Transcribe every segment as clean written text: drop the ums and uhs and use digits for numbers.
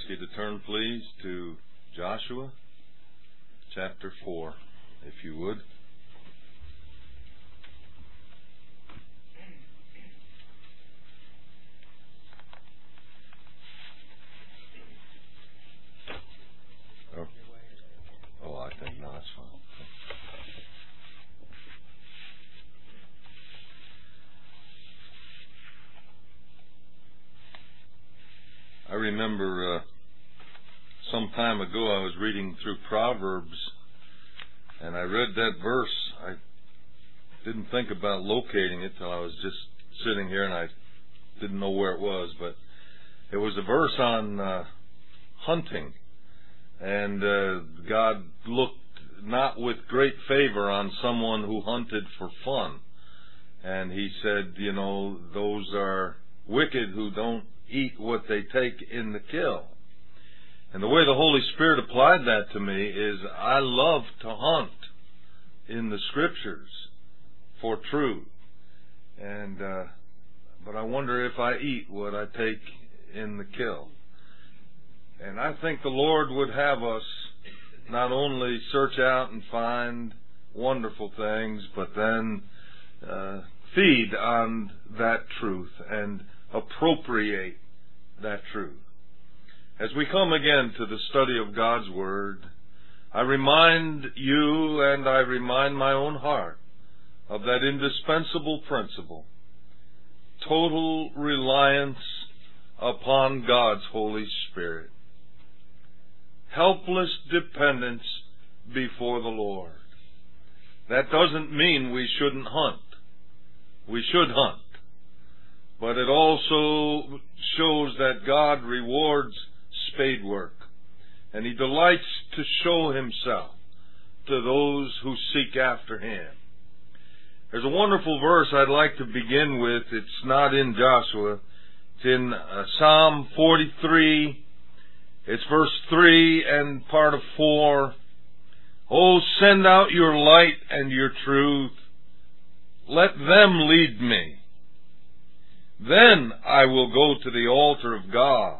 you to turn, please, to Joshua chapter 4, if you would. Oh, I think no, that's fine. I remember some time ago I was reading through Proverbs, and I read that verse. I didn't think about locating it till I was just sitting here, and I didn't know where it was, but it was a verse on hunting, and God looked not with great favor on someone who hunted for fun, and He said, you know, those are wicked who don't eat what they take in the kill. And the way the Holy Spirit applied that to me is I love to hunt in the Scriptures for truth, and but I wonder if I eat what I take in the kill. And I think the Lord would have us not only search out and find wonderful things, but then feed on that truth and appropriate that truth. As we come again to the study of God's Word, I remind you and I remind my own heart of that indispensable principle: total reliance upon God's Holy Spirit. Helpless dependence before the Lord. That doesn't mean we shouldn't hunt. We should hunt. But it also shows that God rewards spade work, and He delights to show Himself to those who seek after Him. There's a wonderful verse I'd like to begin with. It's not in Joshua. It's in Psalm 43. It's verse 3 and part of 4. Oh, send out your light and your truth. Let them lead me. Then I will go to the altar of God,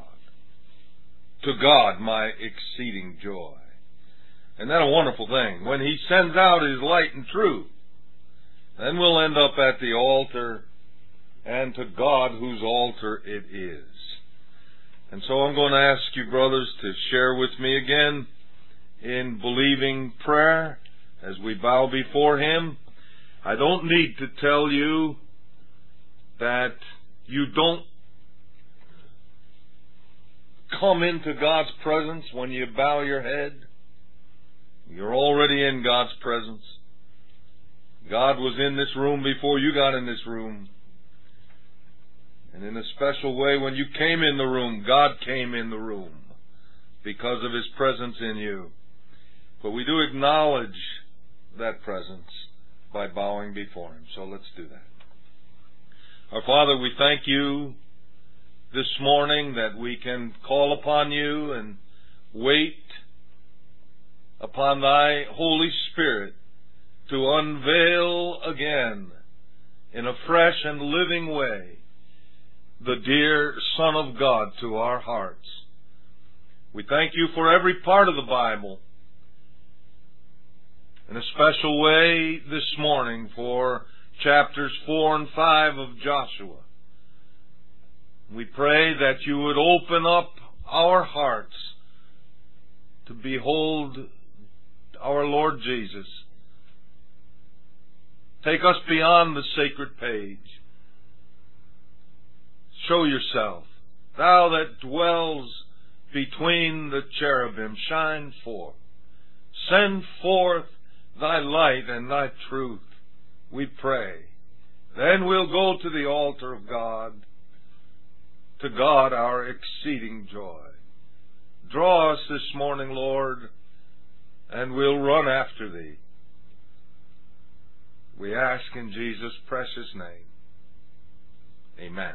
to God my exceeding joy. Isn't that a wonderful thing? When He sends out His light and truth, then we'll end up at the altar and to God whose altar it is. And so I'm going to ask you, brothers, to share with me again in believing prayer as we bow before Him. I don't need to tell you that you don't come into God's presence when you bow your head. You're already in God's presence. God was in this room before you got in this room. And in a special way, when you came in the room, God came in the room because of His presence in you. But we do acknowledge that presence by bowing before Him. So let's do that. Our Father, we thank You this morning that we can call upon You and wait upon Thy Holy Spirit to unveil again in a fresh and living way the dear Son of God to our hearts. We thank You for every part of the Bible, in a special way this morning for chapters 4 and 5 of Joshua. We pray that You would open up our hearts to behold our Lord Jesus. Take us beyond the sacred page. Show Yourself. Thou that dwells between the cherubim, shine forth. Send forth Thy light and Thy truth, we pray. Then we'll go to the altar of God, to God our exceeding joy. Draw us this morning, Lord, and we'll run after Thee. We ask in Jesus' precious name. Amen.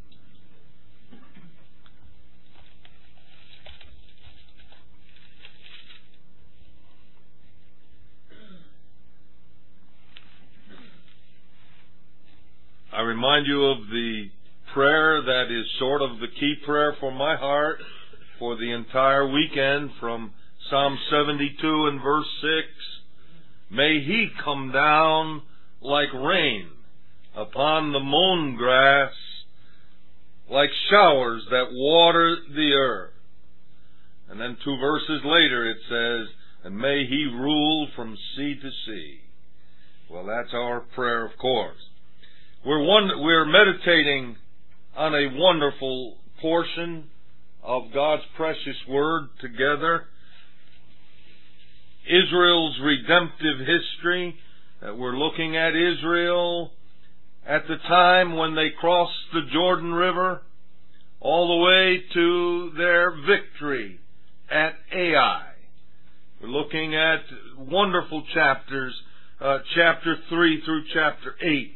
I remind you of the prayer that is sort of the key prayer for my heart for the entire weekend from Psalm 72 and verse 6. May He come down like rain upon the mown grass, like showers that water the earth. And then 2 verses later it says, and may He rule from sea to sea. Well, that's our prayer, of course. We're meditating on a wonderful portion of God's precious Word together. Israel's redemptive history. We're looking at Israel at the time when they crossed the Jordan River all the way to their victory at Ai. We're looking at wonderful chapters, chapter 3 through chapter 8.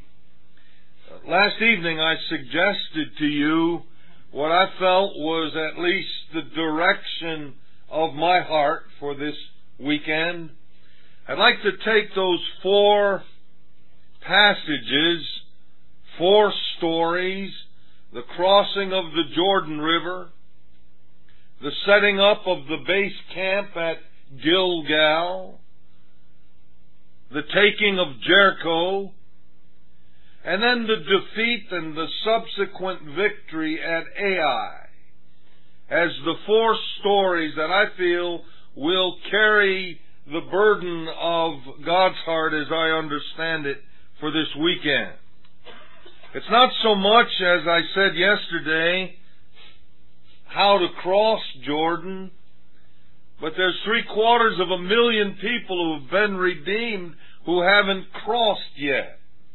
Last evening I suggested to you what I felt was at least the direction of my heart for this weekend. I'd like to take those 4 passages, 4 stories, the crossing of the Jordan River, the setting up of the base camp at Gilgal, the taking of Jericho, and then the defeat and the subsequent victory at Ai, as the 4 stories that I feel will carry the burden of God's heart as I understand it for this weekend. It's not so much, as I said yesterday, how to cross Jordan, but there's 750,000 people who have been redeemed who haven't crossed yet.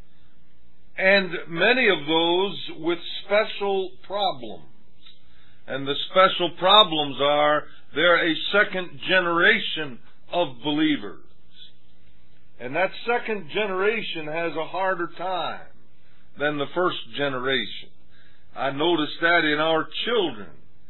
And many of those with special problems. And the special problems are they're a second generation of believers. And that second generation has a harder time than the first generation. I noticed that in our children.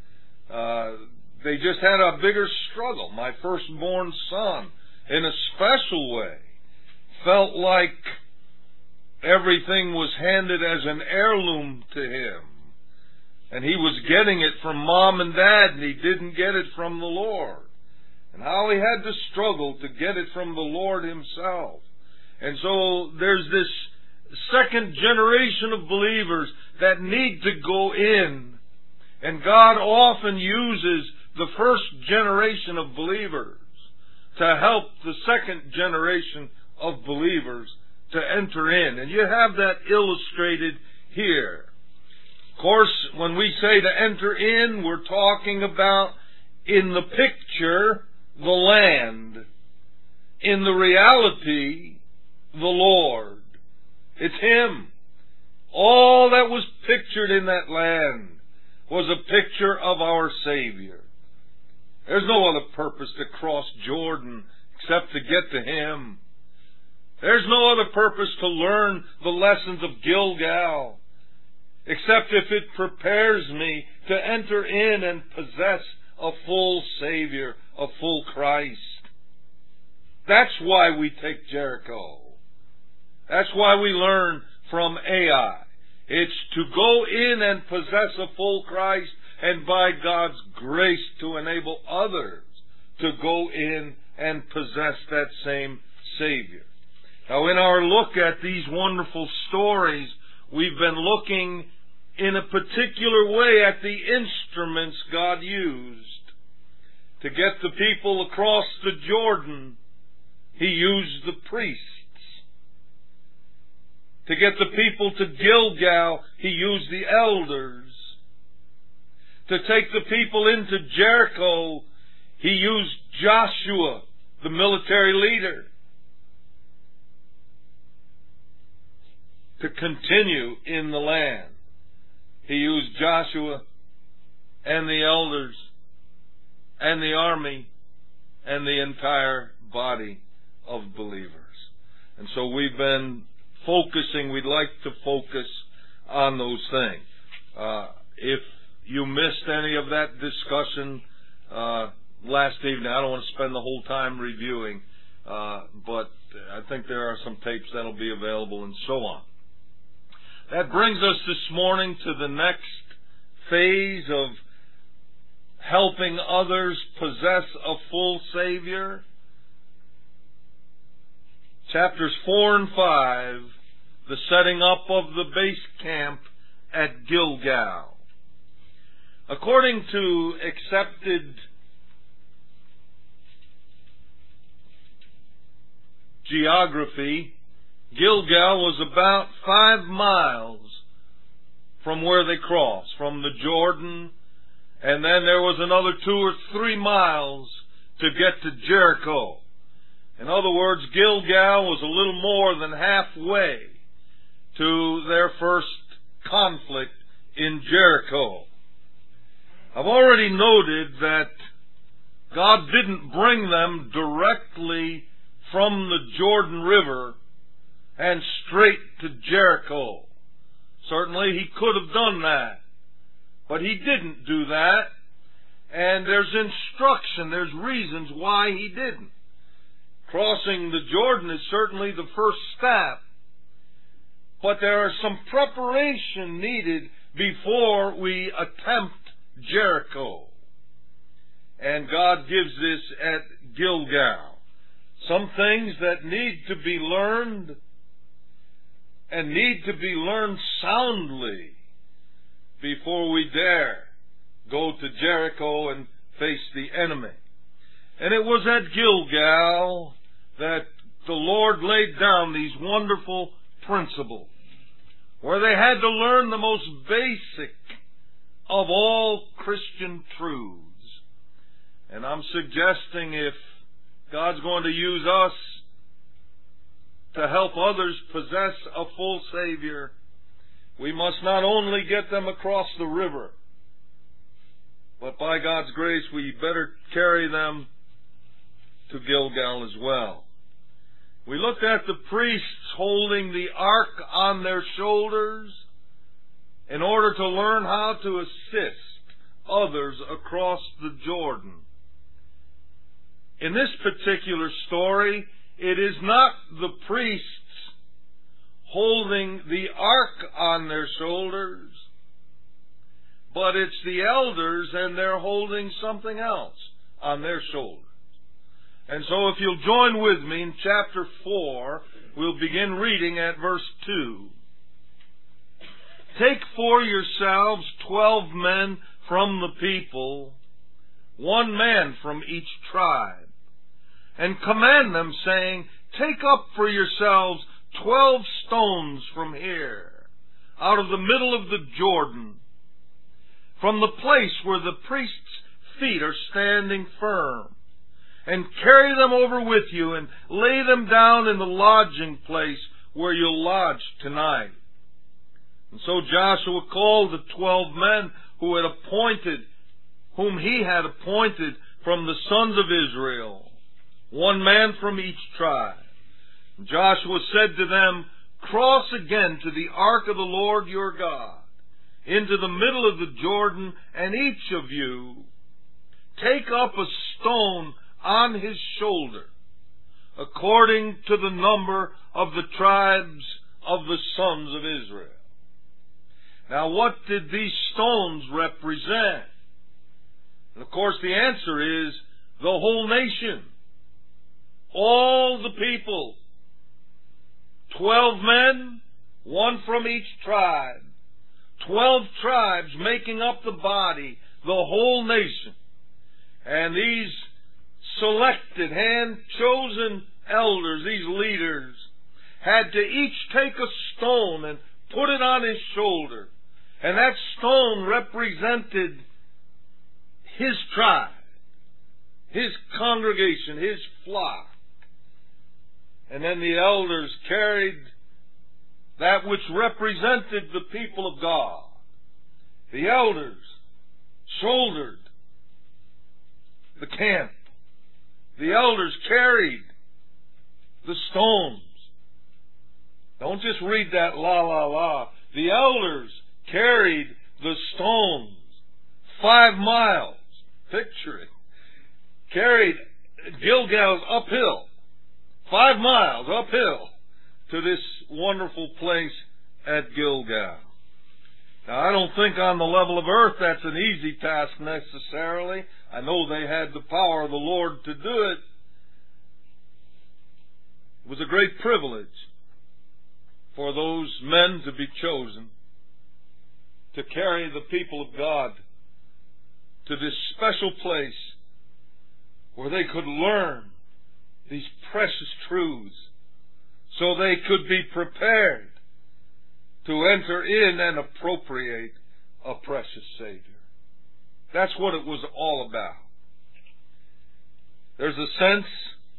They just had a bigger struggle. My firstborn son, in a special way, felt like everything was handed as an heirloom to him. And he was getting it from mom and dad, and he didn't get it from the Lord. And how he had to struggle to get it from the Lord himself. And so there's this second generation of believers that need to go in. And God often uses the first generation of believers to help the second generation of believers to enter in. And you have that illustrated here. Of course, when we say to enter in, we're talking about, in the picture, the land. In the reality, the Lord. It's Him. All that was pictured in that land was a picture of our Savior. There's no other purpose to cross Jordan except to get to Him. There's no other purpose to learn the lessons of Gilgal except if it prepares me to enter in and possess a full Savior, a full Christ. That's why we take Jericho. That's why we learn from Ai. It's to go in and possess a full Christ, and by God's grace to enable others to go in and possess that same Savior. Now, in our look at these wonderful stories, we've been looking in a particular way at the instruments God used to get the people across the Jordan. He used the priests. To get the people to Gilgal, He used the elders. To take the people into Jericho, He used Joshua, the military leader. To continue in the land, He used Joshua and the elders and the army and the entire body of believers. And so we've been focusing, we'd like to focus on those things. If you missed any of that discussion last evening, I don't want to spend the whole time reviewing, but I think there are some tapes that'll be available and so on. That brings us this morning to the next phase of helping others possess a full Savior? Chapters 4 and 5, the setting up of the base camp at Gilgal. According to accepted geography, Gilgal was about 5 miles from where they crossed, from the Jordan, and then there was another 2 or 3 miles to get to Jericho. In other words, Gilgal was a little more than halfway to their first conflict in Jericho. I've already noted that God didn't bring them directly from the Jordan River and straight to Jericho. Certainly He could have done that, but He didn't do that, and there's instruction, there's reasons why He didn't. Crossing the Jordan is certainly the first step, but there is some preparation needed before we attempt Jericho. And God gives this at Gilgal. Some things that need to be learned, and need to be learned soundly, before we dare go to Jericho and face the enemy. And it was at Gilgal that the Lord laid down these wonderful principles, where they had to learn the most basic of all Christian truths. And I'm suggesting, if God's going to use us to help others possess a full Savior, we must not only get them across the river, but by God's grace we better carry them to Gilgal as well. We looked at the priests holding the ark on their shoulders in order to learn how to assist others across the Jordan. In this particular story, it is not the priests holding the ark on their shoulders, but it's the elders, and they're holding something else on their shoulders. And so if you'll join with me in chapter 4, we'll begin reading at verse 2. Take for yourselves 12 men from the people, 1 man from each tribe, and command them, saying, take up for yourselves 12 stones from here, out of the middle of the Jordan, from the place where the priest's feet are standing firm, and carry them over with you, and lay them down in the lodging place where you'll lodge tonight. And so Joshua called the 12 men whom he had appointed from the sons of Israel, 1 man from each tribe. And Joshua said to them, cross again to the ark of the Lord your God, into the middle of the Jordan, and each of you take up a stone on his shoulder, according to the number of the tribes of the sons of Israel. Now, what did these stones represent? And of course, the answer is the whole nation. All the people. 12 men, 1 from each tribe. 12 tribes making up the body, the whole nation. And these selected, hand-chosen elders, these leaders, had to each take a stone and put it on his shoulder. And that stone represented his tribe, his congregation, his flock. And then the elders carried that which represented the people of God. The elders shouldered the camp. The elders carried the stones. Don't just read that la la la. The elders carried the stones 5 miles. Picture it. Carried Gilgal's uphill. 5 miles uphill to this wonderful place at Gilgal. Now, I don't think on the level of earth that's an easy task necessarily. I know they had the power of the Lord to do it. It was a great privilege for those men to be chosen to carry the people of God to this special place where they could learn these precious truths so they could be prepared to enter in and appropriate a precious Savior. That's what it was all about. There's a sense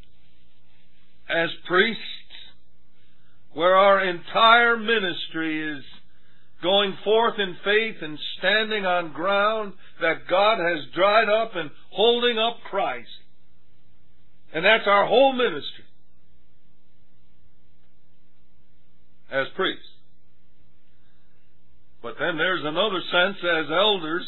as priests where our entire ministry is going forth in faith and standing on ground that God has dried up and holding up Christ. And that's our whole ministry as priests. But then there's another sense as elders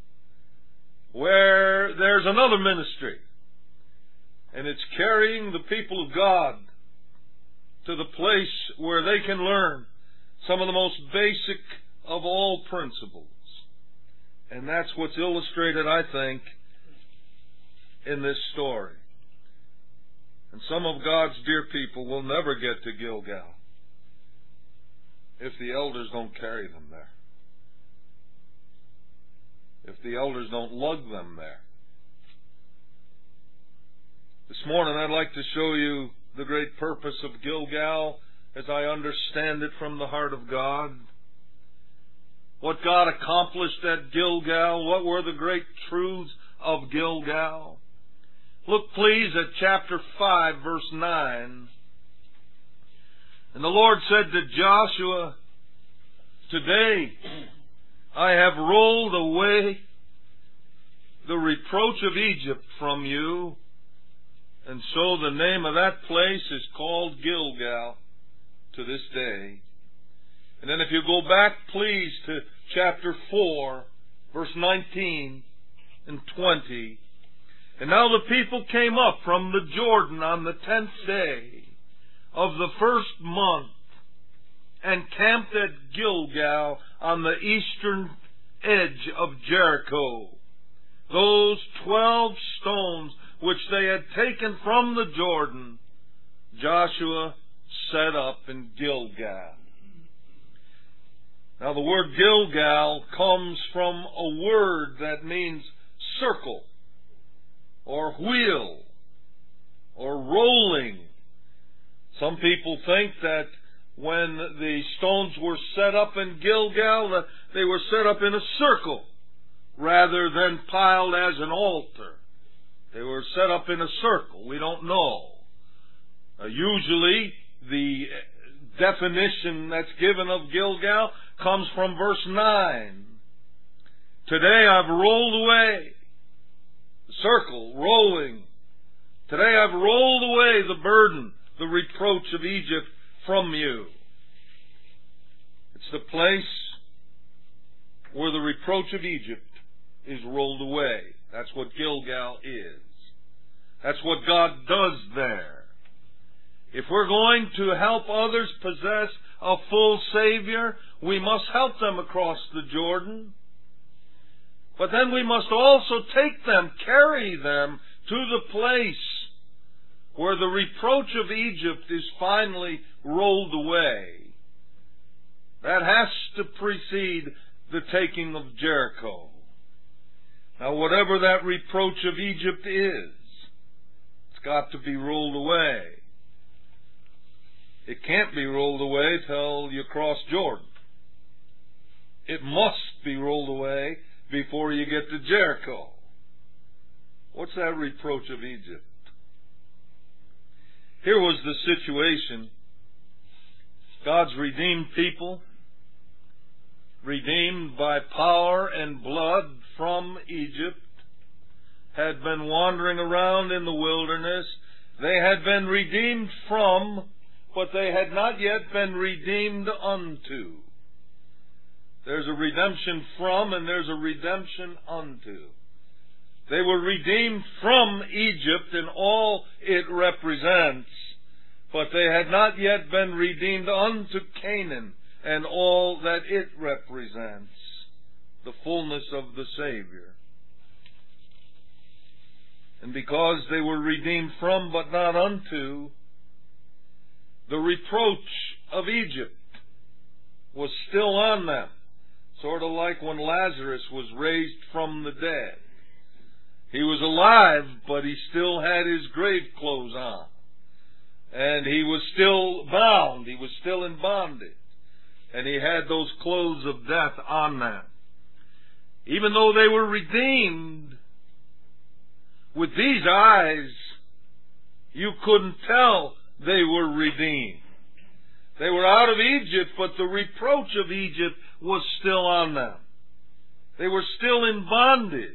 where there's another ministry. And it's carrying the people of God to the place where they can learn some of the most basic of all principles. And that's what's illustrated, I think, in this story. And some of God's dear people will never get to Gilgal if the elders don't carry them there. If the elders don't lug them there. This morning I'd like to show you the great purpose of Gilgal as I understand it from the heart of God. What God accomplished at Gilgal. What were the great truths of Gilgal? Look please at chapter 5 verse 9. And the Lord said to Joshua, "Today I have rolled away the reproach of Egypt from you." And so the name of that place is called Gilgal to this day. And then if you go back, please, to chapter 4, verse 19 and 20. And now the people came up from the Jordan on the 10th day of the first month and camped at Gilgal on the eastern edge of Jericho. Those 12 stones which they had taken from the Jordan, Joshua set up in Gilgal. Now the word Gilgal comes from a word that means circle, or wheel, or rolling. Some people think that when the stones were set up in Gilgal, that they were set up in a circle, rather than piled as an altar. They were set up in a circle. We don't know. Usually, the definition that's given of Gilgal comes from verse 9. Today I've rolled away. The circle, rolling. Today I've rolled away the burden, the reproach of Egypt from you. It's the place where the reproach of Egypt is rolled away. That's what Gilgal is. That's what God does there. If we're going to help others possess a full Savior, we must help them across the Jordan. But then we must also take them, carry them to the place where the reproach of Egypt is finally rolled away. That has to precede the taking of Jericho. Now, whatever that reproach of Egypt is, it's got to be rolled away. It can't be rolled away till you cross Jordan. It must be rolled away before you get to Jericho. What's that reproach of Egypt? Here was the situation. God's redeemed people, redeemed by power and blood from Egypt, had been wandering around in the wilderness. They had been redeemed from, but they had not yet been redeemed unto. There's a redemption from and there's a redemption unto. They were redeemed from Egypt and all it represents, but they had not yet been redeemed unto Canaan and all that it represents. the fullness of the Savior. And because they were redeemed from but not unto, the reproach of Egypt was still on them. Sort of like when Lazarus was raised from the dead. He was alive, but he still had his grave clothes on. And he was still bound. He was still in bondage. And he had those clothes of death on them. Even though they were redeemed, with these eyes, you couldn't tell they were redeemed. They were out of Egypt, but the reproach of Egypt was still on them. They were still in bondage.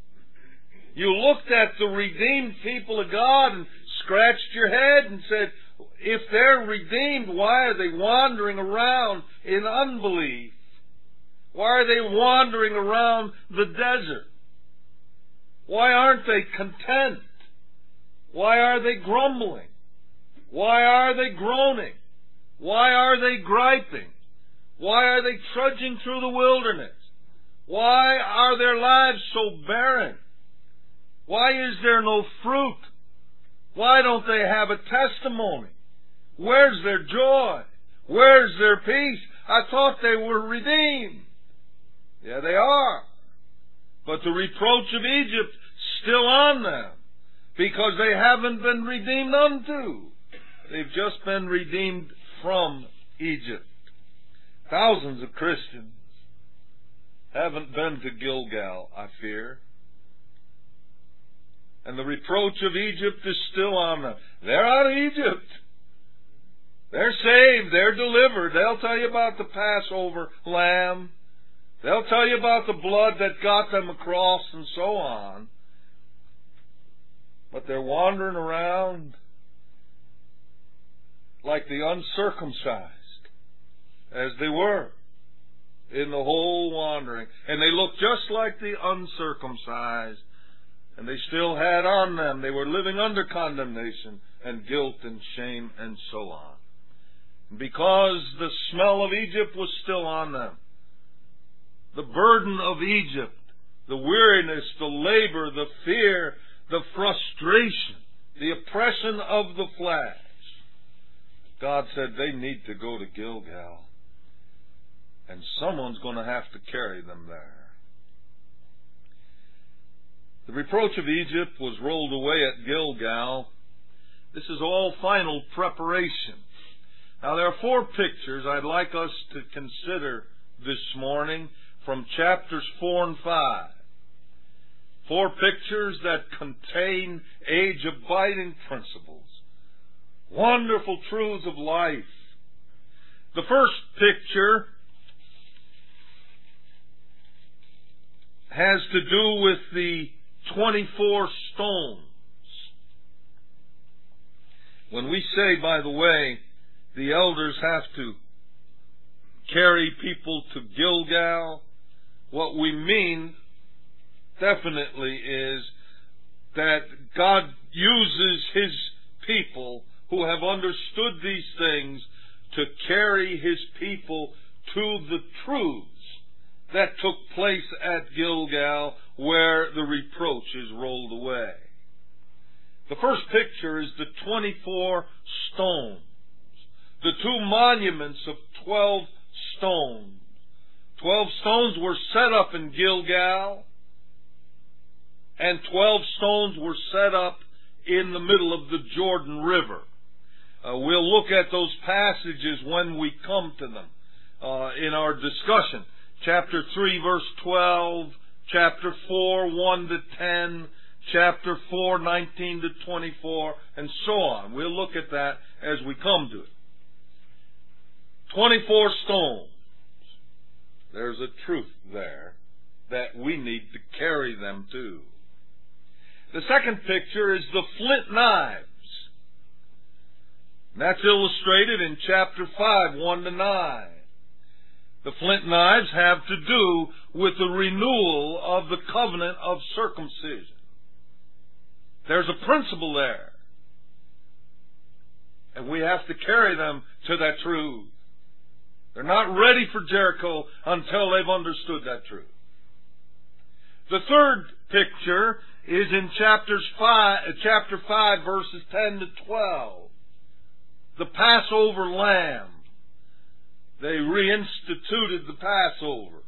You looked at the redeemed people of God and scratched your head and said, if they're redeemed, why are they wandering around in unbelief? Why are they wandering around the desert? Why aren't they content? Why are they grumbling? Why are they groaning? Why are they griping? Why are they trudging through the wilderness? Why are their lives so barren? Why is there no fruit? Why don't they have a testimony? Where's their joy? Where's their peace? I thought they were redeemed. Yeah, they are. But the reproach of Egypt still on them, because they haven't been redeemed unto. They've just been redeemed from Egypt. Thousands of Christians haven't been to Gilgal, I fear. And the reproach of Egypt is still on them. They're out of Egypt. They're saved. They're delivered. They'll tell you about the Passover lamb. They'll tell you about the blood that got them across and so on. But they're wandering around like the uncircumcised, as they were in the whole wandering. And they looked just like the uncircumcised. And they still had on them, they were living under condemnation and guilt and shame and so on. Because the smell of Egypt was still on them, the burden of Egypt, the weariness, the labor, the fear, the frustration, the oppression of the flesh, God said they need to go to Gilgal. And someone's going to have to carry them there. The reproach of Egypt was rolled away at Gilgal. This is all final preparation. Now there are 4 pictures I'd like us to consider this morning from chapters 4 and 5. 4 pictures that contain age-abiding principles, wonderful truths of life. The first picture has to do with the 24 stones. When we say, by the way, the elders have to carry people to Gilgal, what we mean definitely is that God uses His people who have understood these things to carry His people to the truths that took place at Gilgal, where the reproach is rolled away. The first picture is the 24 stones, the 2 monuments of 12 stones. 12 stones were set up in Gilgal, and 12 stones were set up in the middle of the Jordan River. We'll look at those passages when we come to them in our discussion. Chapter 3, verse 12, chapter 4, 1 to 10, chapter 4, 19 to 24, and so on. We'll look at that as we come to it. 24 stones. There's a truth there that we need to carry them to. The second picture is the flint knives. And that's illustrated in chapter 5, 1 to 9. The flint knives have to do with the renewal of the covenant of circumcision. There's a principle there. And we have to carry them to that truth. They're not ready for Jericho until they've understood that truth. The third picture is in chapter 5, verses 10 to 12. The Passover lamb. They reinstituted the Passover.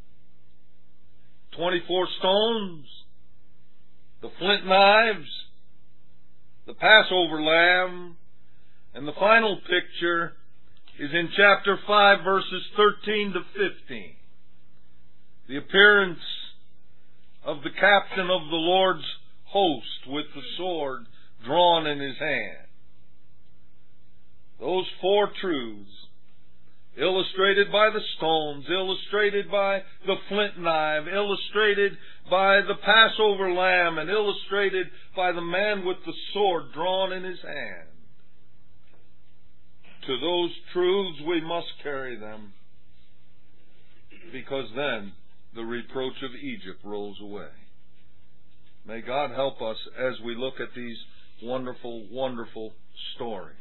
24 stones, the flint knives, the Passover lamb, and the final picture is in chapter 5, verses 13 to 15. The appearance of the captain of the Lord's host with the sword drawn in his hand. Those four truths, illustrated by the stones, illustrated by the flint knife, illustrated by the Passover lamb, and illustrated by the man with the sword drawn in his hand. To those truths we must carry them, because then the reproach of Egypt rolls away. May God help us as we look at these wonderful, wonderful stories.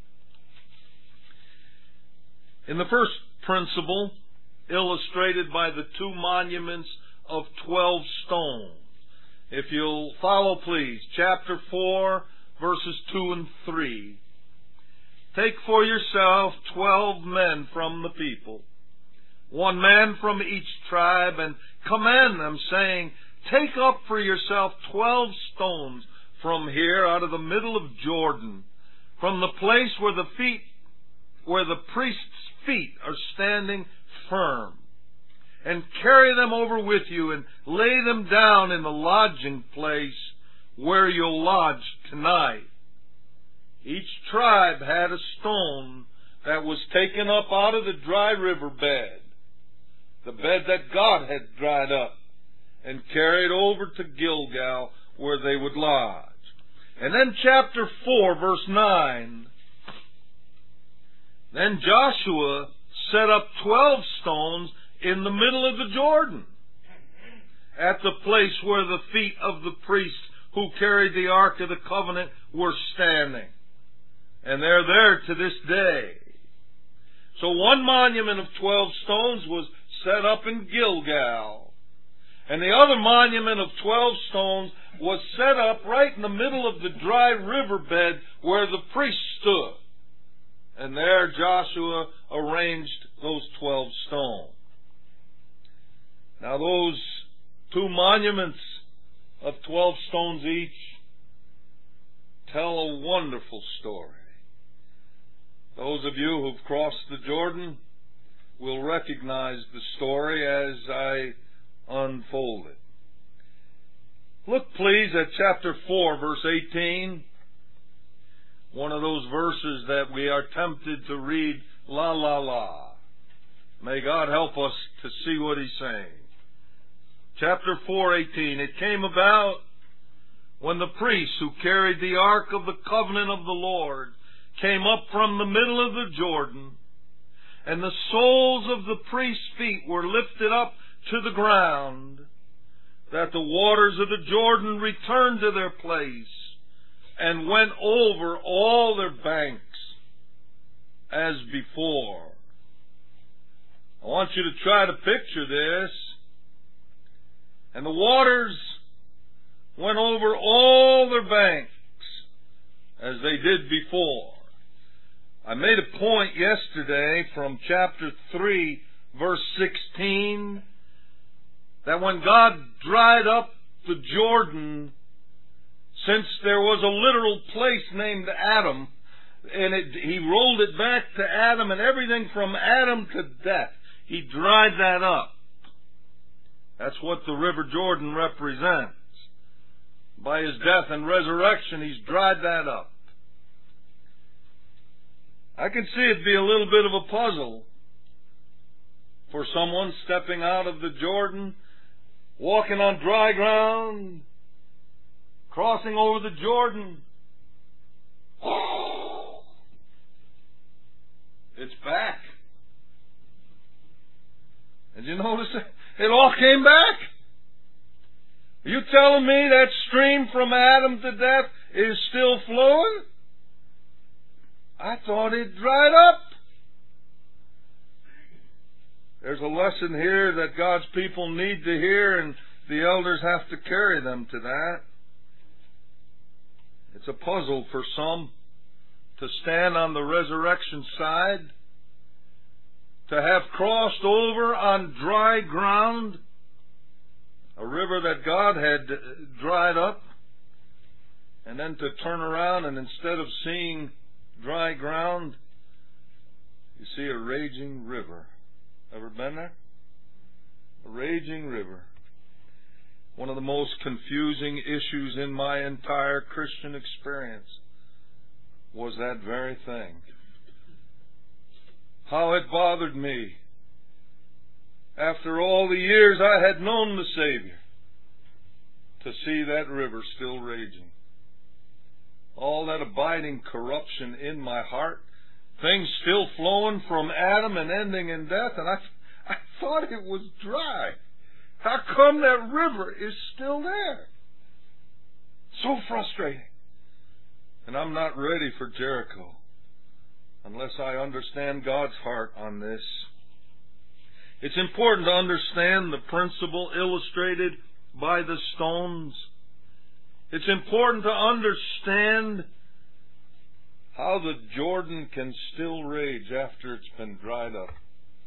In the first principle, illustrated by the two monuments of 12 stones. If you'll follow, please, chapter 4, verses 2 and 3. Take for yourself 12 men from the people, one man from each tribe, and command them, saying, take up for yourself 12 stones from here out of the middle of Jordan, from the place where the priest's feet are standing firm, and carry them over with you, and lay them down in the lodging place where you'll lodge tonight. Each tribe had a stone that was taken up out of the dry river bed, the bed that God had dried up, and carried over to Gilgal where they would lodge. And then chapter 4, verse 9, then Joshua set up 12 stones in the middle of the Jordan, at the place where the feet of the priests who carried the Ark of the Covenant were standing. And they're there to this day. So one monument of 12 stones was set up in Gilgal, and the other monument of 12 stones was set up right in the middle of the dry riverbed where the priests stood. And there Joshua arranged those 12 stones. Now those two monuments of 12 stones each tell a wonderful story. Those of you who've crossed the Jordan will recognize the story as I unfold it. Look please at chapter 4, verse 18. One of those verses that we are tempted to read la la la. May God help us to see what he's saying. Chapter 4:18. It came about when the priests who carried the ark of the covenant of the Lord came up from the middle of the Jordan, and the soles of the priests' feet were lifted up to the ground, that the waters of the Jordan returned to their place and went over all their banks as before. I want you to try to picture this. And the waters went over all their banks as they did before. I made a point yesterday from chapter 3, verse 16, that when God dried up the Jordan, since there was a literal place named Adam, and he rolled it back to Adam, and everything from Adam to death, he dried that up. That's what the River Jordan represents. By his death and resurrection, he's dried that up. I can see it be a little bit of a puzzle for someone stepping out of the Jordan, walking on dry ground, crossing over the Jordan. It's back. Did you notice it? It all came back. Are you telling me that stream from Adam to death is still flowing? I thought it dried up. There's a lesson here that God's people need to hear, and the elders have to carry them to that. It's a puzzle for some to stand on the resurrection side, to have crossed over on dry ground, a river that God had dried up, and then to turn around and instead of seeing dry ground, you see a raging river. Ever been there? A raging river. One of the most confusing issues in my entire Christian experience was that very thing. How it bothered me, after all the years I had known the Savior, to see that river still raging. All that abiding corruption in my heart, things still flowing from Adam and ending in death, and I thought it was dry. How come that river is still there? So frustrating. And I'm not ready for Jericho unless I understand God's heart on this. It's important to understand the principle illustrated by the stones. It's important to understand how the Jordan can still rage after it's been dried up.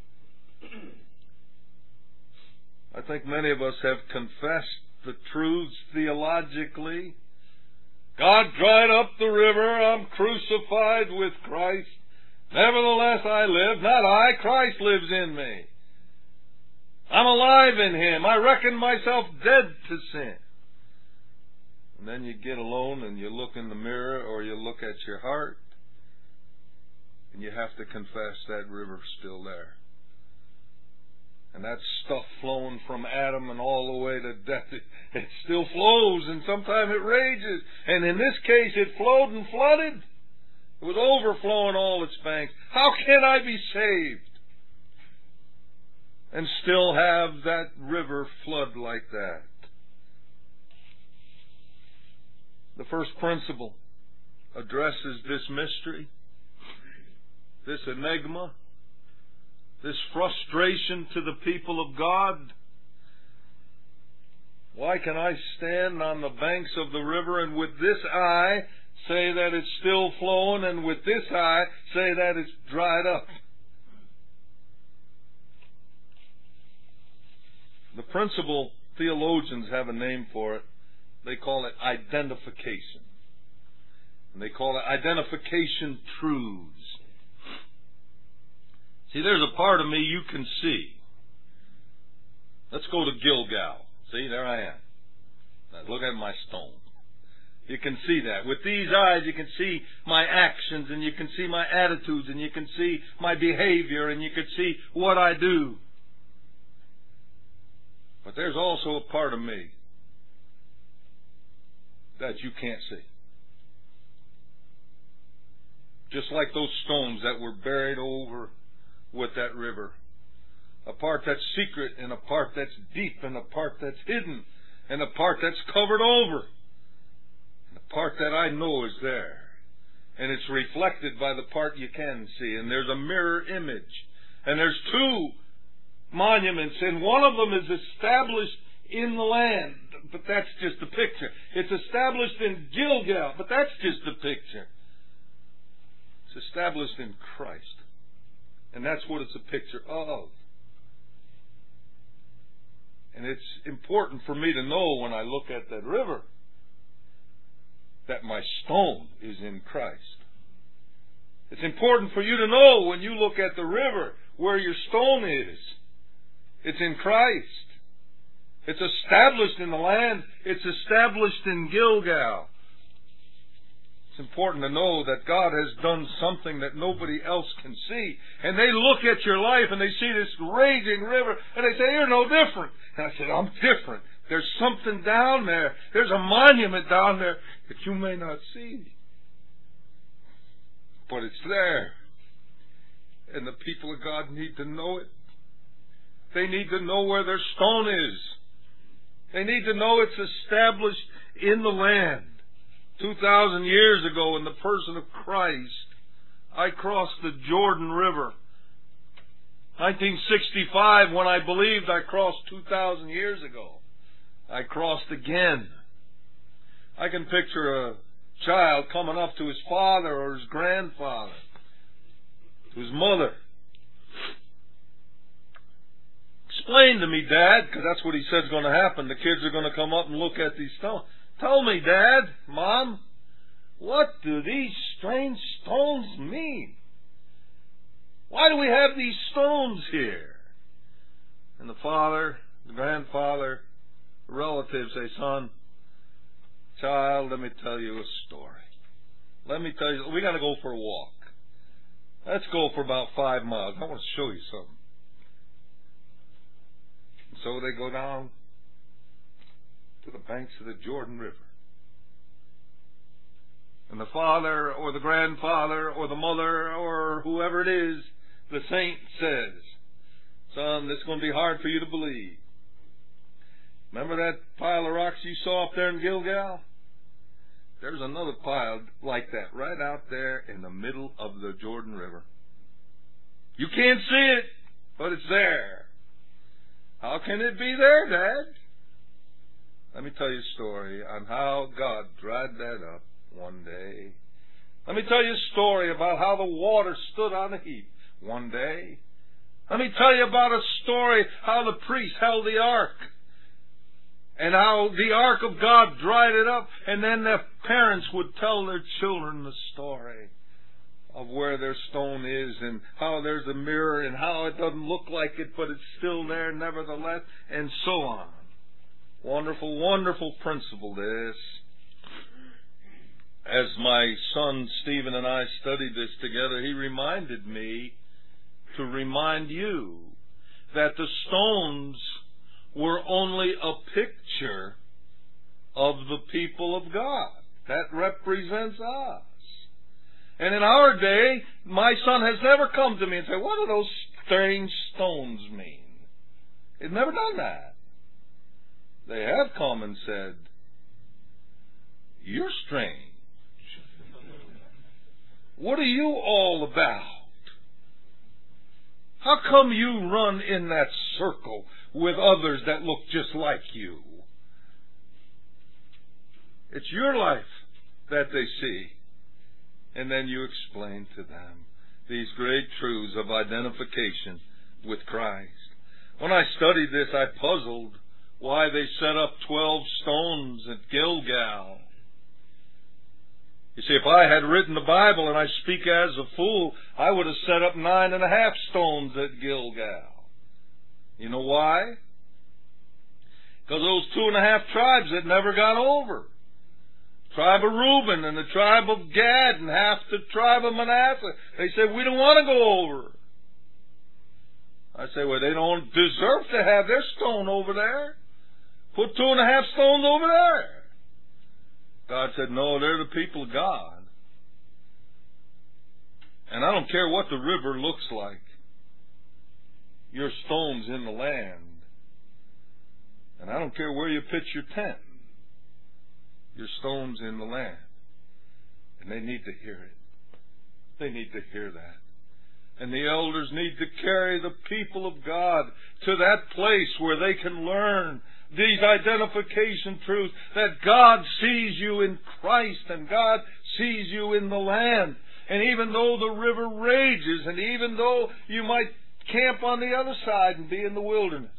I think many of us have confessed the truths theologically. God dried up the river. I'm crucified with Christ. Nevertheless I live. Not I. Christ lives in me. I'm alive in Him. I reckon myself dead to sin. And then you get alone and you look in the mirror or you look at your heart and you have to confess that river's still there. And that stuff flowing from Adam and all the way to death, it still flows, and sometimes it rages. And in this case, it flowed and flooded. It was overflowing all its banks. How can I be saved and still have that river flood like that? The first principle addresses this mystery, this enigma, this frustration to the people of God. Why can I stand on the banks of the river and with this eye say that it's still flowing and with this eye say that it's dried up? The principle, theologians have a name for it. They call it identification. And they call it identification truths. See, there's a part of me you can see. Let's go to Gilgal. See, there I am. Now look at my stone. You can see that. With these eyes, you can see my actions, and you can see my attitudes, and you can see my behavior, and you can see what I do. But there's also a part of me that you can't see. Just like those stones that were buried over with that river. A part that's secret, and a part that's deep, and a part that's hidden, and a part that's covered over. And a part that I know is there. And it's reflected by the part you can see. And there's a mirror image. And there's two monuments, and one of them is established in the land, but that's just a picture. It's established in Gilgal, but that's just a picture. It's established in Christ. And that's what it's a picture of. And it's important for me to know when I look at that river that my stone is in Christ. It's important for you to know when you look at the river where your stone is. It's in Christ. It's established in the land. It's established in Gilgal. It's important to know that God has done something that nobody else can see. And they look at your life and they see this raging river and they say, you're no different. And I said, I'm different. There's something down there. There's a monument down there that you may not see. But it's there. And the people of God need to know it. They need to know where their stone is. They need to know it's established in the land. 2,000 years ago, in the person of Christ, I crossed the Jordan River. 1965, when I believed I crossed 2,000 years ago. I crossed again. I can picture a child coming up to his father or his grandfather, to his mother. Explain to me, Dad, because that's what he said is going to happen. The kids are going to come up and look at these stones. Tell me, Dad, Mom, what do these strange stones mean? Why do we have these stones here? And the father, the grandfather, the relatives say, son, child, let me tell you a story. Let me tell you, we got to go for a walk. Let's go for about 5 miles. I want to show you something. So they go down to the banks of the Jordan River. And the father or the grandfather or the mother or whoever it is, the saint says, son, this is going to be hard for you to believe. Remember that pile of rocks you saw up there in Gilgal? There's another pile like that right out there in the middle of the Jordan River. You can't see it, but it's there. How can it be there, Dad? Let me tell you a story on how God dried that up one day. Let me tell you a story about how the water stood on a heap one day. Let me tell you about a story how the priest held the ark and how the ark of God dried it up, and then the parents would tell their children the story of where their stone is and how there's a mirror and how it doesn't look like it, but it's still there nevertheless, and so on. Wonderful, wonderful principle, this. As my son Stephen and I studied this together, he reminded me to remind you that the stones were only a picture of the people of God. That represents us. And in our day, my son has never come to me and said, what do those strange stones mean? He's never done that. They have come and said, you're strange. What are you all about? How come you run in that circle with others that look just like you? It's your life that they see. And then you explain to them these great truths of identification with Christ. When I studied this, I puzzled why they set up 12 stones at Gilgal. You see, if I had written the Bible and I speak as a fool, I would have set up 9.5 stones at Gilgal. You know why? Because those 2.5 tribes had never got over. Tribe of Reuben and the tribe of Gad and half the tribe of Manasseh. They said, we don't want to go over. I say, well, they don't deserve to have their stone over there. Put 2.5 stones over there. God said, no, they're the people of God. And I don't care what the river looks like. Your stone's in the land. And I don't care where you pitch your tent. Your stone's in the land. And they need to hear it. They need to hear that. And the elders need to carry the people of God to that place where they can learn these identification truths, that God sees you in Christ and God sees you in the land. And even though the river rages, and even though you might camp on the other side and be in the wilderness,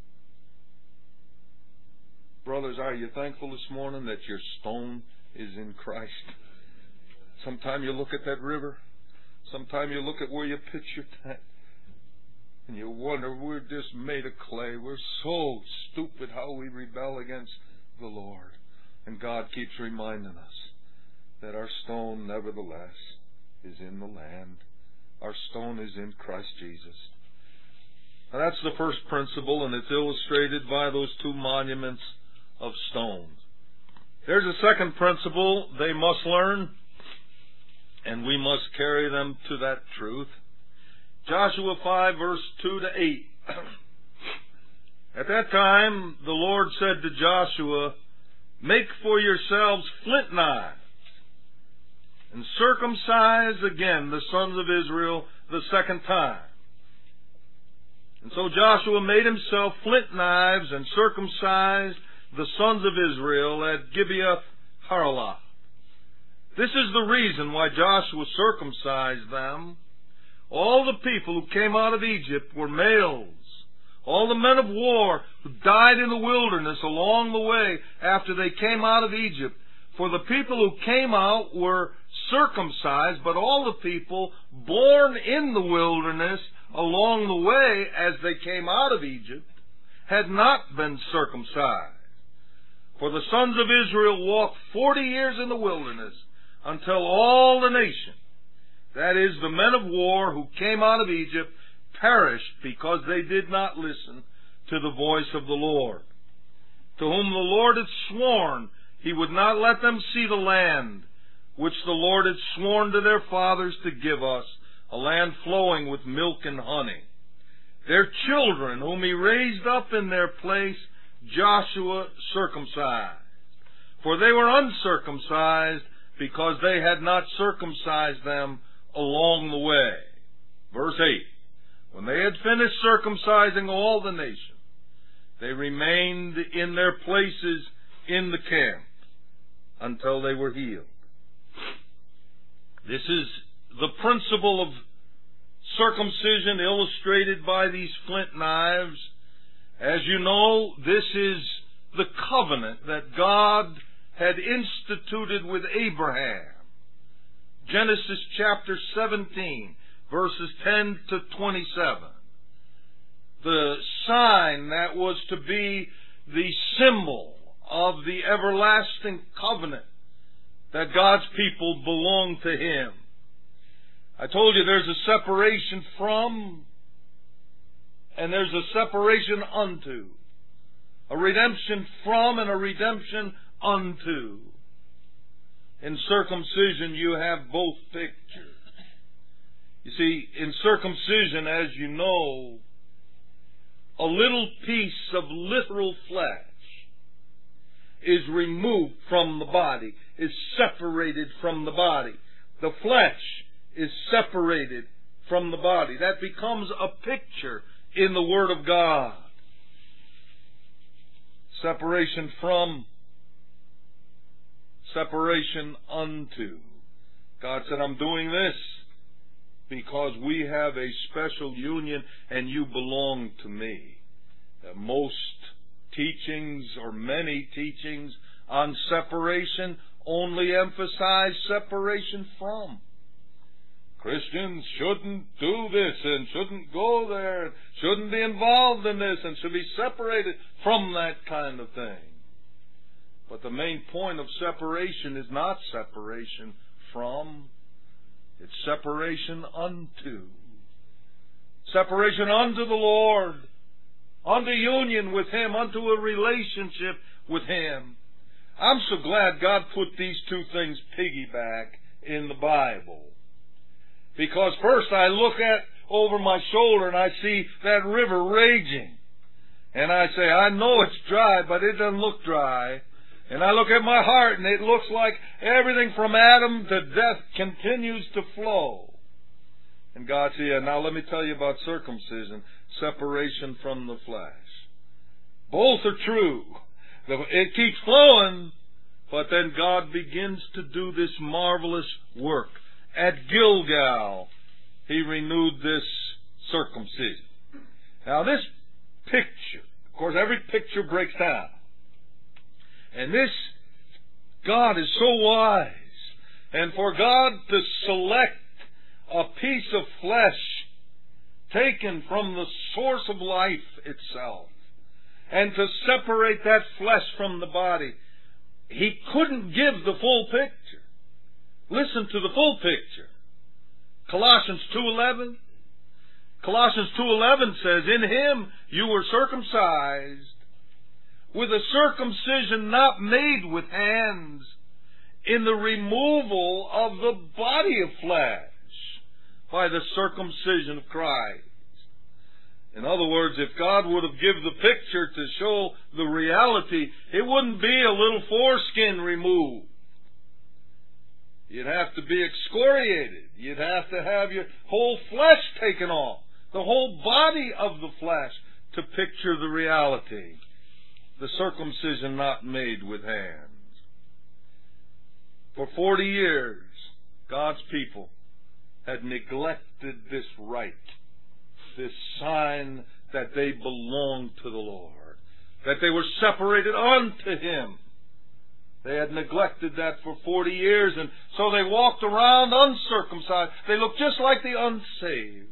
brothers, are you thankful this morning that your stone is in Christ? Sometime you look at that river. Sometime you look at where you pitch your tent. And you wonder, we're just made of clay. We're so stupid how we rebel against the Lord. And God keeps reminding us that our stone, nevertheless, is in the land. Our stone is in Christ Jesus. Now, that's the first principle, and it's illustrated by those 2 monuments of stones. There's a second principle they must learn, and we must carry them to that truth. Joshua 5, verse 2 to 8. At that time, the Lord said to Joshua, make for yourselves flint knives, and circumcise again the sons of Israel the second time. And so Joshua made himself flint knives and circumcised the sons of Israel at Gibeath Harlah. This is the reason why Joshua circumcised them. All the people who came out of Egypt were males. All the men of war who died in the wilderness along the way after they came out of Egypt. For the people who came out were circumcised, but all the people born in the wilderness along the way as they came out of Egypt had not been circumcised. For the sons of Israel walked 40 years in the wilderness until all the nation, that is, the men of war who came out of Egypt, perished because they did not listen to the voice of the Lord, to whom the Lord had sworn He would not let them see the land which the Lord had sworn to their fathers to give us, a land flowing with milk and honey. Their children, whom He raised up in their place, Joshua circumcised. For they were uncircumcised because they had not circumcised them along the way. Verse 8. When they had finished circumcising all the nation, they remained in their places in the camp until they were healed. This is the principle of circumcision illustrated by these flint knives. As you know, this is the covenant that God had instituted with Abraham. Genesis chapter 17, verses 10 to 27. The sign that was to be the symbol of the everlasting covenant that God's people belong to Him. I told you there's a separation from and there's a separation unto. A redemption from and a redemption unto. In circumcision you have both pictures. You see, in circumcision, as you know, a little piece of literal flesh is removed from the body, is separated from the body. The flesh is separated from the body. That becomes a picture in the Word of God. Separation from, separation unto. God said, I'm doing this because we have a special union and you belong to me. Most teachings, or many teachings on separation, only emphasize separation from. Christians shouldn't do this and shouldn't go there, shouldn't be involved in this and should be separated from that kind of thing. But the main point of separation is not separation from, it's separation unto. Separation unto the Lord, unto union with Him, unto a relationship with Him. I'm so glad God put these two things piggyback in the Bible. Because first I look at over my shoulder and I see that river raging. And I say, I know it's dry, but it doesn't look dry. And I look at my heart and it looks like everything from Adam to death continues to flow. And God said, yeah, now let me tell you about circumcision, separation from the flesh. Both are true. It keeps flowing, but then God begins to do this marvelous work. At Gilgal, He renewed this circumcision. Now this picture, of course every picture breaks down. And this, God is so wise. And for God to select a piece of flesh taken from the source of life itself, and to separate that flesh from the body, He couldn't give the full picture. Listen to the full picture. Colossians 2:11. Colossians 2:11 says, in Him you were circumcised with a circumcision not made with hands, in the removal of the body of flesh by the circumcision of Christ. In other words, if God would have given the picture to show the reality, it wouldn't be a little foreskin removed. You'd have to be excoriated. You'd have to have your whole flesh taken off, the whole body of the flesh, to picture the reality. the circumcision not made with hands. For 40 years, God's people had neglected this rite, this sign that they belonged to the Lord, that they were separated unto Him. They had neglected that for 40 years, and so they walked around uncircumcised. They looked just like the unsaved.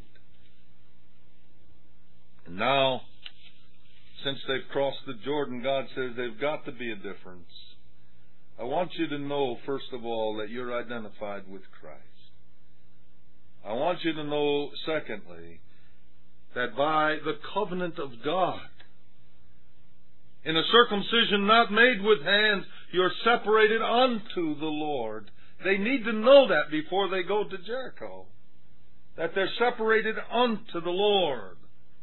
And now, since they've crossed the Jordan, God says they've got to be a difference. I want you to know, first of all, that you're identified with Christ. I want you to know, secondly, that by the covenant of God, in a circumcision not made with hands, you're separated unto the Lord. They need to know that before they go to Jericho, that they're separated unto the Lord.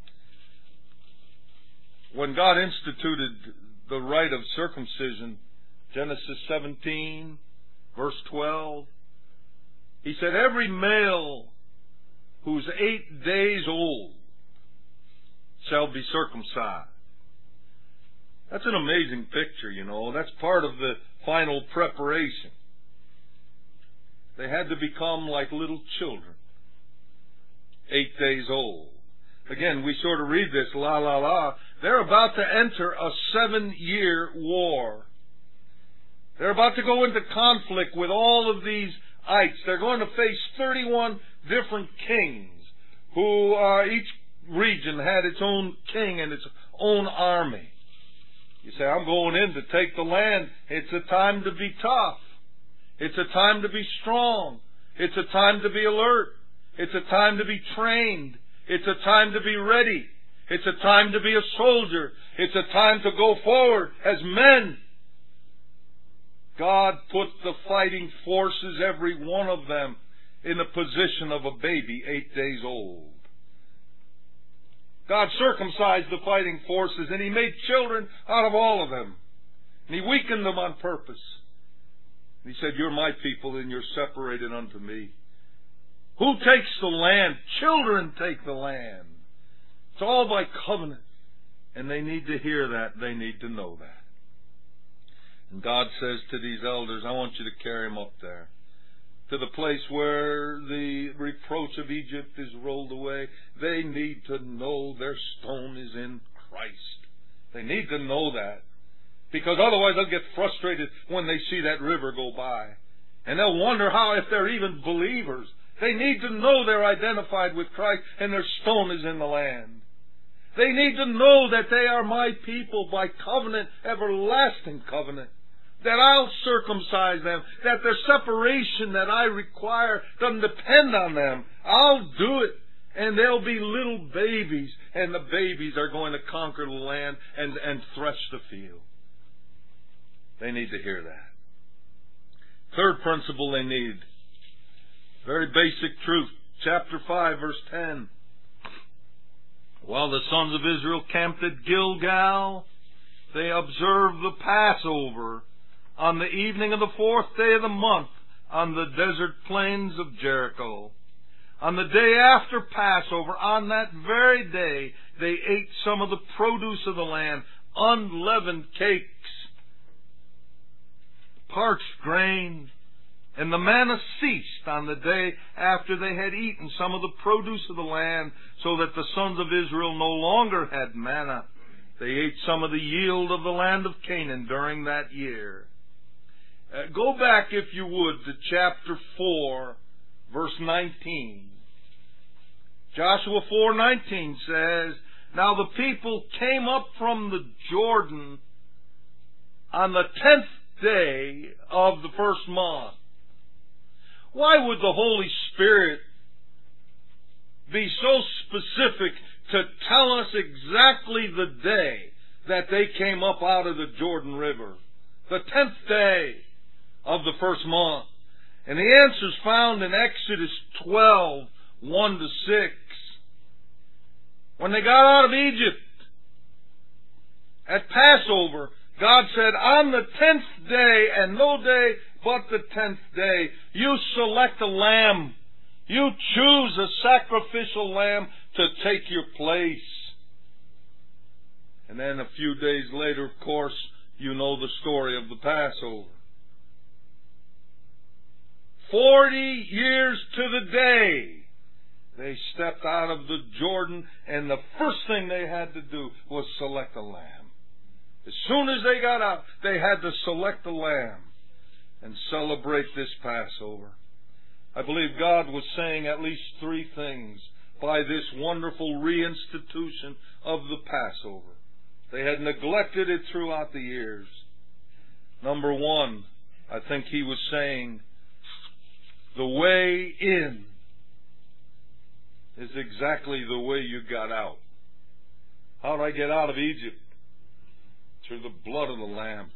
When God instituted the rite of circumcision, Genesis 17, verse 12, He said, every male who's 8 days old shall be circumcised. That's an amazing picture, you know. That's part of the final preparation. They had to become like little children, 8 days old. Again, we sort of read this, la, la, la. They're about to enter a 7-year war. They're about to go into conflict with all of these ites. They're going to face 31 different kings who each region had its own king and its own army. You say, I'm going in to take the land. It's a time to be tough. It's a time to be strong. It's a time to be alert. It's a time to be trained. It's a time to be ready. It's a time to be a soldier. It's a time to go forward as men. God put the fighting forces, every one of them, in the position of a baby 8 days old. God circumcised the fighting forces, and He made children out of all of them. And He weakened them on purpose. And He said, you're my people, and you're separated unto me. Who takes the land? Children take the land. It's all by covenant. And they need to hear that. They need to know that. And God says to these elders, I want you to carry them up there, to the place where the reproach of Egypt is rolled away. They need to know their stone is in Christ. They need to know that. Because otherwise they'll get frustrated when they see that river go by. And they'll wonder how, if they're even believers. They need to know they're identified with Christ and their stone is in the land. They need to know that they are my people by covenant, everlasting covenant. That I'll circumcise them, that their separation that I require doesn't depend on them. I'll do it, and they'll be little babies, and the babies are going to conquer the land and thresh the field. They need to hear that. Third principle they need, very basic truth, chapter 5, verse 10. While the sons of Israel camped at Gilgal, they observed the Passover on the evening of the 4th day of the month on the desert plains of Jericho. On the day after Passover, on that very day, they ate some of the produce of the land, unleavened cakes, parched grain, and the manna ceased on the day after they had eaten some of the produce of the land, so that the sons of Israel no longer had manna. They ate some of the yield of the land of Canaan during that year. Go back, if you would, to chapter 4, verse 19. Joshua 4:19 says, now the people came up from the Jordan on the 10th day of the first month. Why would the Holy Spirit be so specific to tell us exactly the day that they came up out of the Jordan River? The 10th day of the first month. And the answer's found in Exodus 12, 1 to 6. When they got out of Egypt, at Passover, God said, on the 10th day, and no day but the 10th day, you select a lamb. You choose a sacrificial lamb to take your place. And then a few days later, of course, you know the story of the Passover. 40 years to the day, they stepped out of the Jordan, and the first thing they had to do was select a lamb. As soon as they got out, they had to select a lamb and celebrate this Passover. I believe God was saying at least three things by this wonderful reinstitution of the Passover. They had neglected it throughout the years. Number one, I think He was saying, the way in is exactly the way you got out. How did I get out of Egypt? Through the blood of the Lamb.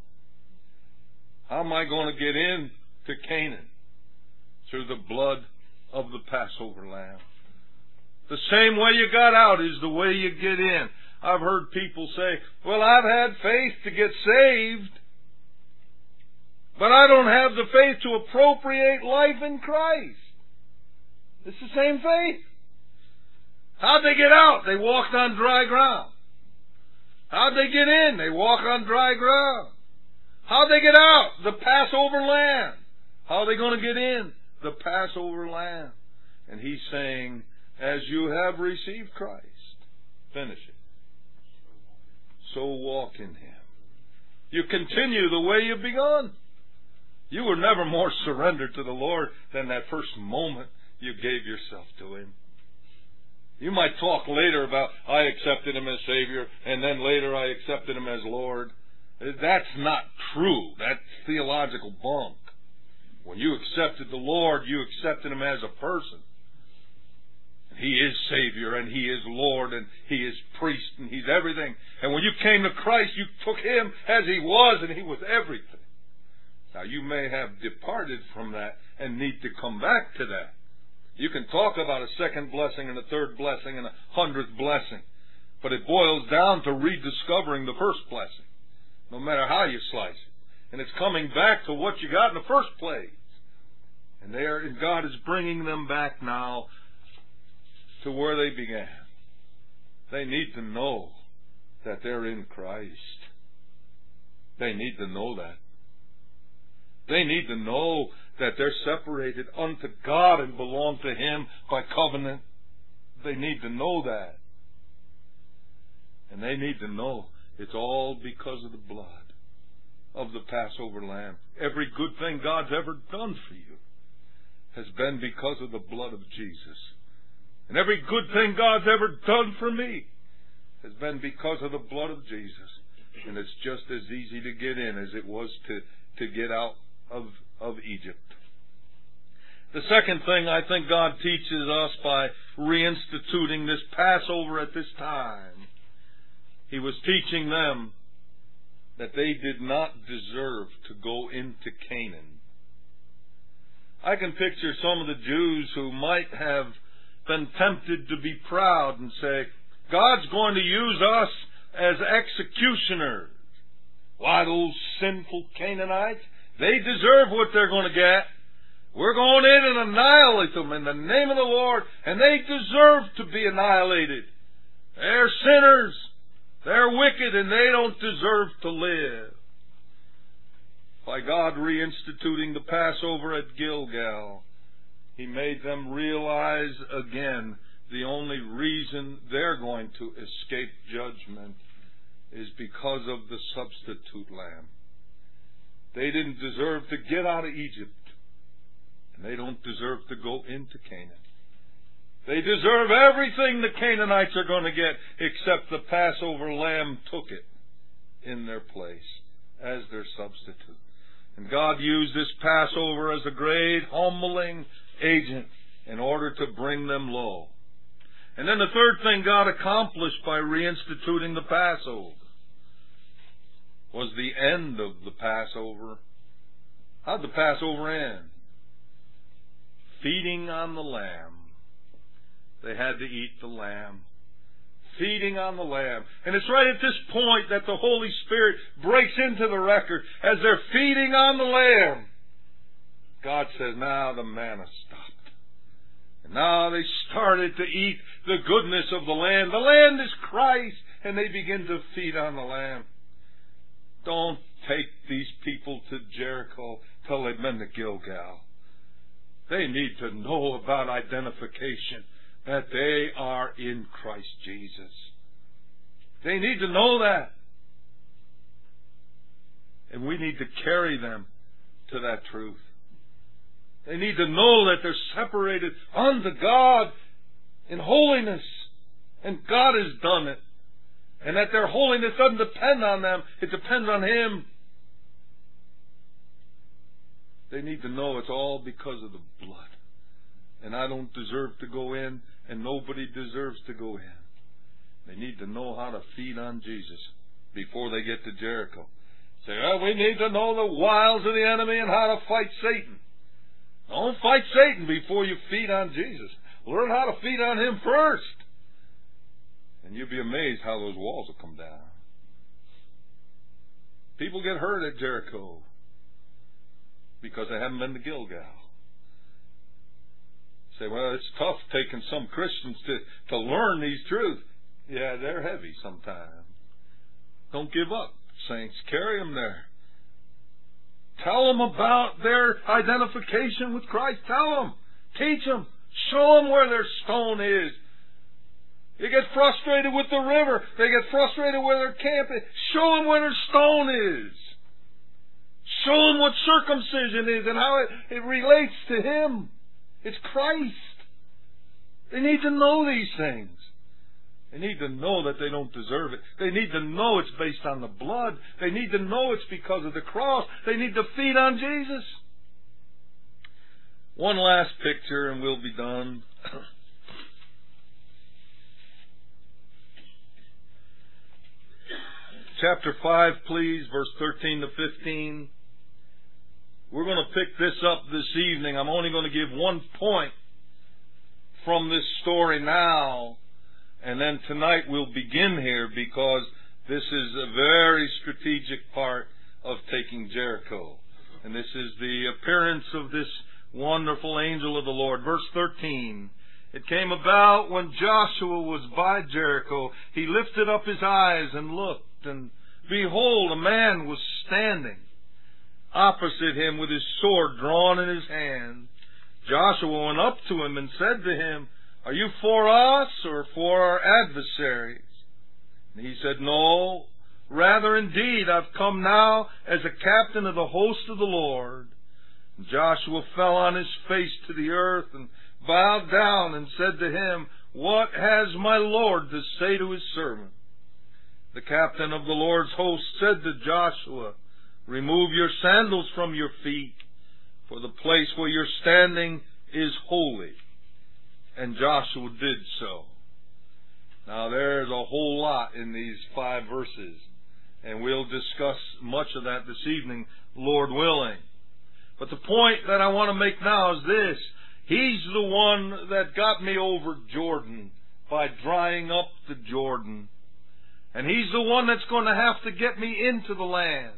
How am I going to get in to Canaan? Through the blood of the Passover Lamb. The same way you got out is the way you get in. I've heard people say, well, I've had faith to get saved, but I don't have the faith to appropriate life in Christ. It's the same faith. How'd they get out? They walked on dry ground. How'd they get in? They walk on dry ground. How'd they get out? The Passover lamb. How are they going to get in? The Passover lamb. And He's saying, as you have received Christ, finish it. So walk in Him. You continue the way you've begun. You were never more surrendered to the Lord than that first moment you gave yourself to Him. You might talk later about, I accepted Him as Savior, and then later I accepted Him as Lord. That's not true. That's theological bunk. When you accepted the Lord, you accepted Him as a person. He is Savior, and He is Lord, and He is priest, and He's everything. And when you came to Christ, you took Him as He was, and He was everything. Now, you may have departed from that and need to come back to that. You can talk about a second blessing and a third blessing and a 100th blessing, but it boils down to rediscovering the first blessing, no matter how you slice it. And it's coming back to what you got in the first place. And God is bringing them back now to where they began. They need to know that they're in Christ. They need to know that. They need to know that they're separated unto God and belong to Him by covenant. They need to know that. And they need to know it's all because of the blood of the Passover Lamb. Every good thing God's ever done for you has been because of the blood of Jesus. And every good thing God's ever done for me has been because of the blood of Jesus. And it's just as easy to get in as it was to get out of Egypt. The second thing I think God teaches us by reinstituting this Passover at this time, He was teaching them that they did not deserve to go into Canaan. I can picture some of the Jews who might have been tempted to be proud and say, God's going to use us as executioners. Why, those sinful Canaanites, they deserve what they're going to get. We're going in and annihilate them in the name of the Lord, and they deserve to be annihilated. They're sinners. They're wicked, and they don't deserve to live. By God reinstituting the Passover at Gilgal, He made them realize again the only reason they're going to escape judgment is because of the substitute lamb. They didn't deserve to get out of Egypt, and they don't deserve to go into Canaan. They deserve everything the Canaanites are going to get, except the Passover lamb took it in their place as their substitute. And God used this Passover as a great humbling agent in order to bring them low. And then the third thing God accomplished by reinstituting the Passover was the end of the Passover. How'd the Passover end? Feeding on the lamb. They had to eat the lamb. Feeding on the lamb. And it's right at this point that the Holy Spirit breaks into the record. As they're feeding on the lamb, God says, now the manna stopped. And now they started to eat the goodness of the land. The land is Christ, and they begin to feed on the lamb. Don't take these people to Jericho till they've been to Gilgal. They need to know about identification, that they are in Christ Jesus. They need to know that. And we need to carry them to that truth. They need to know that they're separated unto God in holiness. And God has done it. And that their holiness doesn't depend on them. It depends on Him. They need to know it's all because of the blood. And I don't deserve to go in, and nobody deserves to go in. They need to know how to feed on Jesus before they get to Jericho. Say, well, we need to know the wiles of the enemy and how to fight Satan. Don't fight Satan before you feed on Jesus. Learn how to feed on Him first. And you'll be amazed how those walls will come down. People get hurt at Jericho because they haven't been to Gilgal. Say, well, it's tough taking some Christians to learn these truths. Yeah, they're heavy sometimes. Don't give up, saints. Carry them there. Tell them about their identification with Christ. Tell them. Teach them. Show them where their stone is. They get frustrated with the river. They get frustrated where their camp is. Show them where their stone is. Show them what circumcision is and how it relates to Him. It's Christ. They need to know these things. They need to know that they don't deserve it. They need to know it's based on the blood. They need to know it's because of the cross. They need to feed on Jesus. One last picture and we'll be done. Chapter 5, please, verse 13 to 15. We're going to pick this up this evening. I'm only going to give one point from this story now. And then tonight we'll begin here because this is a very strategic part of taking Jericho. And this is the appearance of this wonderful angel of the Lord. Verse 13. It came about when Joshua was by Jericho, he lifted up his eyes and looked, and behold, a man was standing opposite him with his sword drawn in his hand. Joshua went up to him and said to him, "Are you for us or for our adversaries?" And he said, "No, rather indeed I've come now as a captain of the host of the Lord." And Joshua fell on his face to the earth and bowed down and said to him, "What has my Lord to say to his servant?" The captain of the Lord's host said to Joshua, "Remove your sandals from your feet, for the place where you're standing is holy." And Joshua did so. Now there's a whole lot in these 5 verses, and we'll discuss much of that this evening, Lord willing. But the point that I want to make now is this. He's the one that got me over Jordan by drying up the Jordan. And He's the one that's going to have to get me into the land.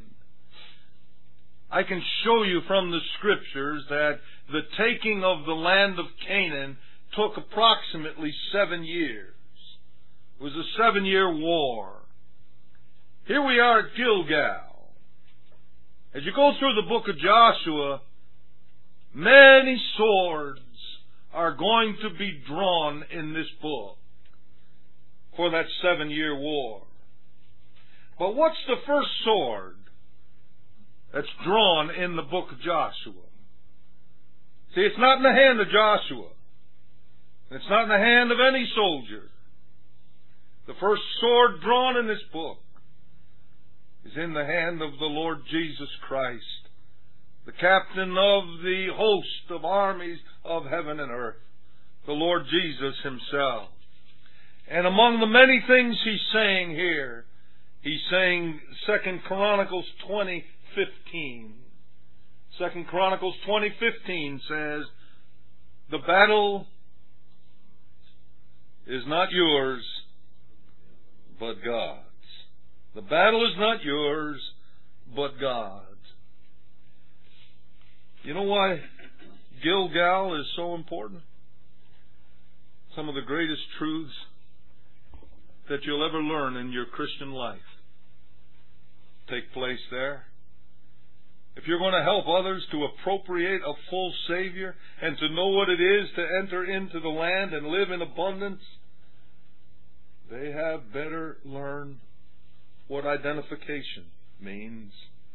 I can show you from the Scriptures that the taking of the land of Canaan took approximately 7 years. It was a 7-year war. Here we are at Gilgal. As you go through the book of Joshua, many swords are going to be drawn in this book for that 7-year war. But what's the first sword that's drawn in the book of Joshua? See, it's not in the hand of Joshua. It's not in the hand of any soldier. The first sword drawn in this book is in the hand of the Lord Jesus Christ, the captain of the host of armies of heaven and earth, the Lord Jesus Himself. And among the many things He's saying here, He's saying 2 Chronicles 20:15. 2 Chronicles 20:15 says, "The battle is not yours, but God's." The battle is not yours, but God's. You know why Gilgal is so important? Some of the greatest truths that you'll ever learn in your Christian life take place there. If you're going to help others to appropriate a full Savior and to know what it is to enter into the land and live in abundance, they have better learn what identification means.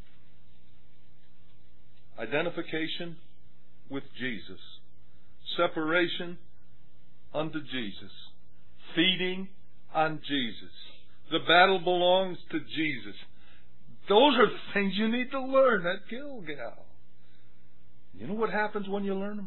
Identification with Jesus. Separation unto Jesus. Feeding on Jesus. The battle belongs to Jesus. Those are the things you need to learn at Gilgal. You know what happens when you learn them?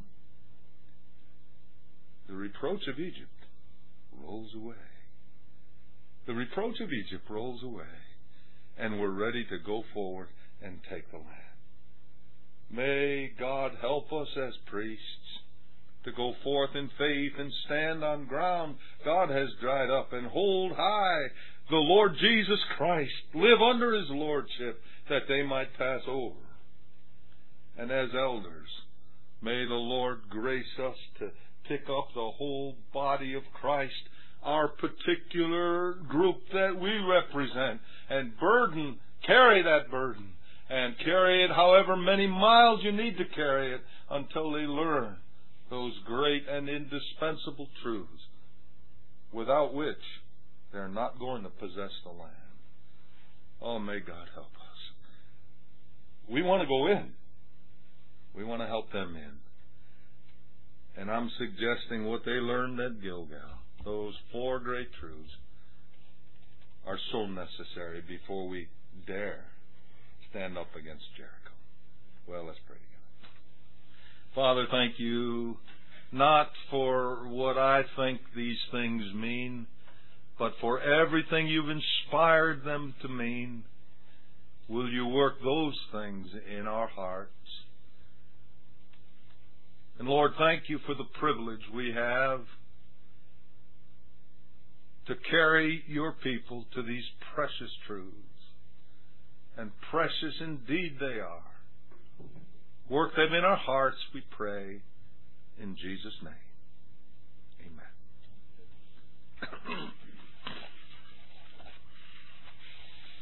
The reproach of Egypt rolls away. The reproach of Egypt rolls away. And we're ready to go forward and take the land. May God help us as priests to go forth in faith and stand on ground God has dried up, and hold high the Lord Jesus Christ, live under His lordship, that they might pass over. And as elders, may the Lord grace us to pick up the whole body of Christ, our particular group that we represent, and carry that burden, and carry it however many miles you need to carry it until they learn those great and indispensable truths, without which they're not going to possess the land. Oh, may God help us. We want to go in. We want to help them in. And I'm suggesting what they learned at Gilgal, those 4 great truths, are so necessary before we dare stand up against Jericho. Well, let's pray together. Father, thank you not for what I think these things mean, but for everything you've inspired them to mean. Will you work those things in our hearts? And Lord, thank you for the privilege we have to carry your people to these precious truths. And precious indeed they are. Work them in our hearts, we pray, in Jesus' name.